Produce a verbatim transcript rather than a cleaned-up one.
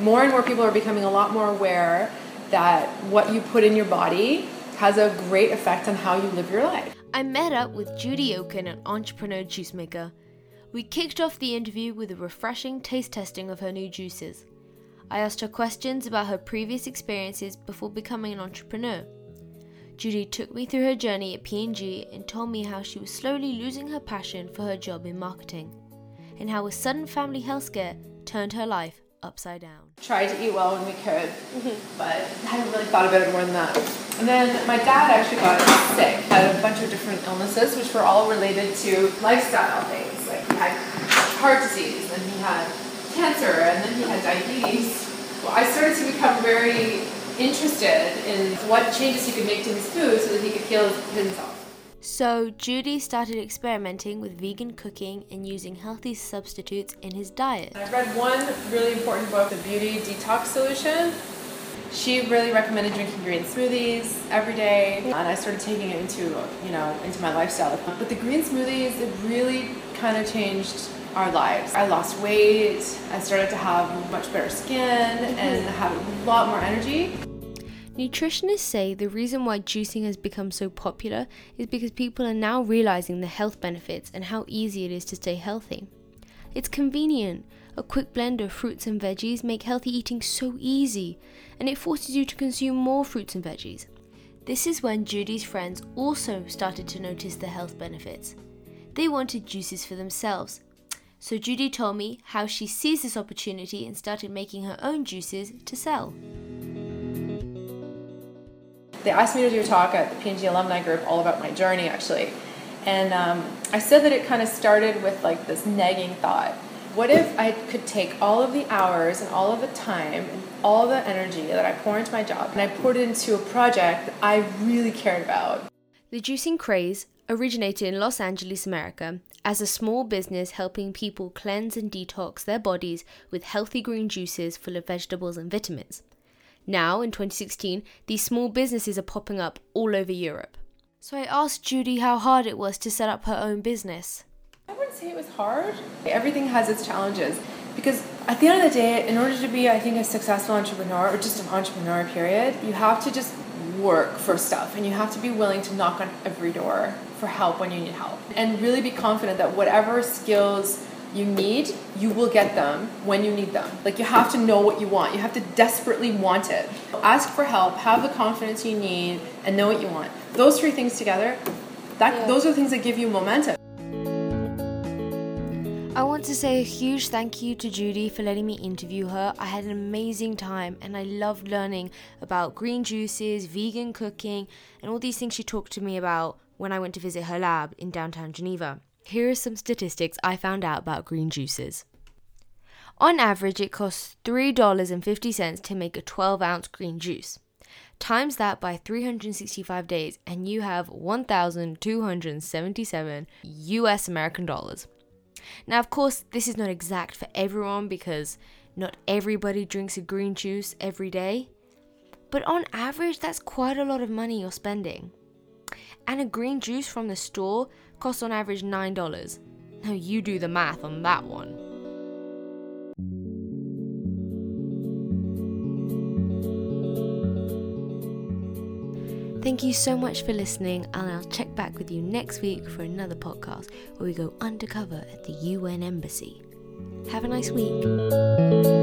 more and more people are becoming a lot more aware that what you put in your body has a great effect on how you live your life. I met up with Judy Oken, an entrepreneur juice maker. We kicked off the interview with a refreshing taste testing of her new juices. I asked her questions about her previous experiences before becoming an entrepreneur. Judy took me through her journey at P and G and told me how she was slowly losing her passion for her job in marketing, and how a sudden family health scare turned her life upside down. Tried to eat well when we could, but hadn't really thought about it more than that. And then my dad actually got sick, had a bunch of different illnesses, which were all related to lifestyle things. Like he had heart disease, and he had cancer, and then he had diabetes. Well, I started to become very interested in what changes he could make to his food so that he could heal himself. So Judy started experimenting with vegan cooking and using healthy substitutes in his diet. I read one really important book, The Beauty Detox Solution. She really recommended drinking green smoothies every day, and I started taking it into, you know, into my lifestyle. But the green smoothies, it really kind of changed our lives. I lost weight, I started to have much better skin, and have a lot more energy. Nutritionists say the reason why juicing has become so popular is because people are now realizing the health benefits and how easy it is to stay healthy. It's convenient. A quick blend of fruits and veggies make healthy eating so easy, and it forces you to consume more fruits and veggies. This is when Judy's friends also started to notice the health benefits. They wanted juices for themselves. So Judy told me how she seized this opportunity and started making her own juices to sell. They asked me to do a talk at the P and G alumni group all about my journey, actually. And um, I said that it kind of started with like this nagging thought. What if I could take all of the hours and all of the time and all the energy that I pour into my job and I poured it into a project that I really cared about? The juicing craze originated in Los Angeles, America, as a small business helping people cleanse and detox their bodies with healthy green juices full of vegetables and vitamins. Now, in twenty sixteen, these small businesses are popping up all over Europe. So I asked Judy how hard it was to set up her own business. I wouldn't say it was hard. Everything has its challenges, because at the end of the day, in order to be, I think, a successful entrepreneur, or just an entrepreneur, period, you have to just work for stuff, and you have to be willing to knock on every door for help when you need help, and really be confident that whatever skills you need, you will get them when you need them. Like, you have to know what you want. You have to desperately want it. Ask for help, have the confidence you need, and know what you want. Those three things together, that yeah. those are the things that give you momentum. I want to say a huge thank you to Judy for letting me interview her. I had an amazing time, and I loved learning about green juices, vegan cooking, and all these things she talked to me about when I went to visit her lab in downtown Geneva. Here are some statistics I found out about green juices. On average, it costs three dollars and fifty cents to make a twelve ounce green juice. Times that by three hundred sixty-five days, and you have one thousand two hundred seventy-seven U S American dollars. Now, of course, this is not exact for everyone because not everybody drinks a green juice every day. But on average, that's quite a lot of money you're spending. And a green juice from the store costs on average nine dollars. Now you do the math on that one. Thank you so much for listening, and I'll check back with you next week for another podcast where we go undercover at the U N Embassy. Have a nice week.